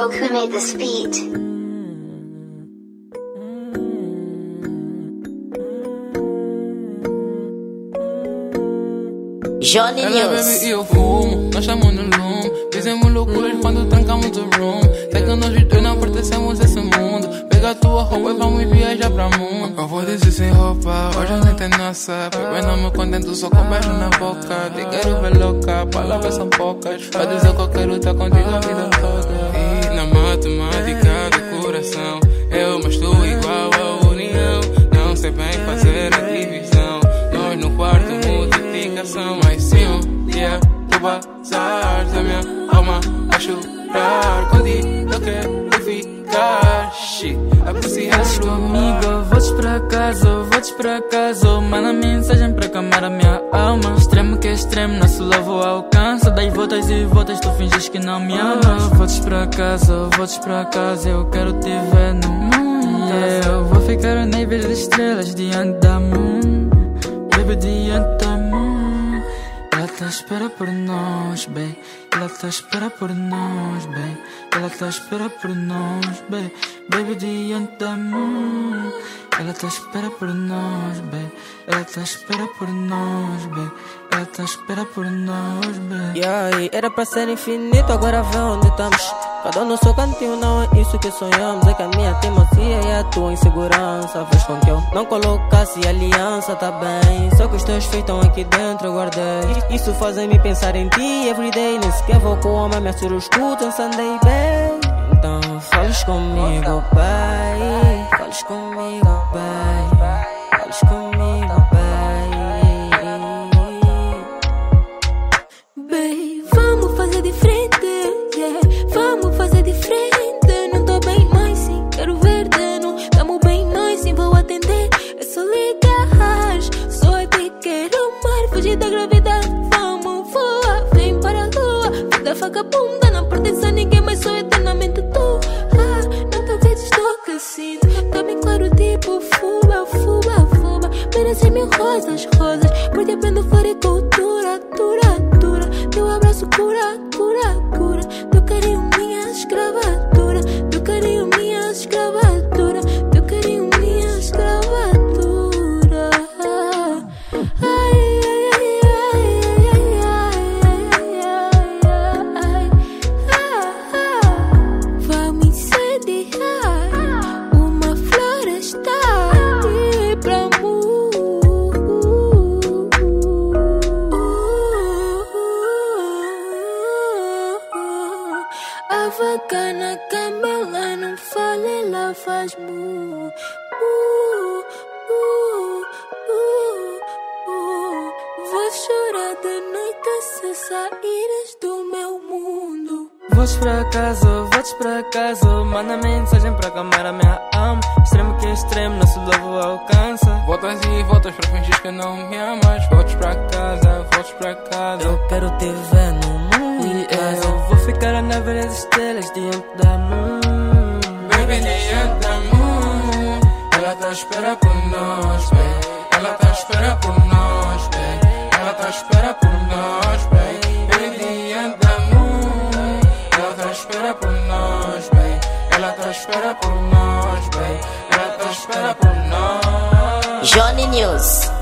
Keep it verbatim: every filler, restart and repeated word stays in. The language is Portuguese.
Smoke who made this beat. Johnny Ela News. bebe e eu fumo, nós estamos no lume. Fizemos loucuras quando trancamos o room. Sei que nós os dois não pertencemos a esse mundo. Pega a tua roupa e vamos viajar pra mundo. Eu vou dizer sem roupa, hoje eu nem tenho nossa. Eu não me contento só com beijo na boca. Te quero ver louca, palavras são poucas. Pra dizer que eu quero tá contigo a vida toda. E na matemática do coração, eu mas tu igual a união. Não sei bem fazer a divisão. Nós no quarto multiplicação. Mas se um dia tu passares a minha alma a chorar, contigo eu quero ficar. Shit, aprecias comigo, voltes pra casa, voltes pra casa. Manda mensagem pra acalmar a minha alma. Extremo que é extremo, nosso love alcança. Dai voltas e voltas, tu finges que não me amas. Voltes pra casa, voltes pra casa. Eu quero te ver no mundo. Yeah, eu vou ficar a nível das estrelas diante da moon. Baby, diante da moon. Ela tá à espera por nós, baby. Ela tá à espera por nós, baby. Ela tá à espera por nós, baby. Baby, diante da moon. Ela tá à espera por nós, baby. Ela tá à espera por nós, baby. Ela tá à espera por nós, baby. Yeah, era pra ser infinito, agora vê onde estamos. Cada um no seu cantinho, não é isso que sonhamos. É que a minha teimosia e a tua insegurança fez com que eu não colocasse aliança, tá bem. Só que os teus feitos estão aqui dentro, eu guardei. Isso fazem-me pensar em ti everyday. Nem sequer vou com o homem, me assuro escuto um Sunday, bem. Então fales comigo, pai. Fales comigo, pai. Fales comigo, pai. Bem, vamos fazer diferente, yeah. Vamos fazer diferente. Não tô bem, mas sim, quero ver-te. Não tamo bem, mas sim, vou atender. É só ligar, só eu te quero amar. Fugir da gravidade, vamos voar. Vem para a lua, vida vagabunda. Não pertence a ninguém, mas sou eternamente tu. Ah, não te vezes enlouquecido. Tá bem claro, tipo fuba, fuba, fuba. Merecem mil rosas, rosas. Por ti aprendo floricultura, dura, dura. Teu abraço cura, cura, cura. Teu carinho, minha escravatura. Teu carinho, minha escravatura. Teu carinho, minha escravatura. Ai, ai, ai, ai, ai, ai, ai, ai. Vamos incendiar uma floresta pra mu. A vaca na cama, ela não fala, ela faz mu. Uh, uh, uh, uh. Vou chorar de noite se saíres do meu mundo. Voltes pra casa, voltes pra casa. Manda mensagem pra acalmar a minha alma. Extremo que é extremo, nosso love alcança. Voltas e voltas pra fingir que não me amas. Voltes pra casa, voltes pra casa. Eu quero te ver no mundo. Yeah, eu vou ficar a navegar as estrelas diante da moon. Baby, diante da moon. Ela tá à espera por nós, baby. Ela tá à espera por nós, baby. Ela tá à espera por nós, baby. Baby, diante da moon. Ela tá à espera por nós, baby. Ela tá à espera por nós, baby. Ela tá à espera por nós. Johnny News.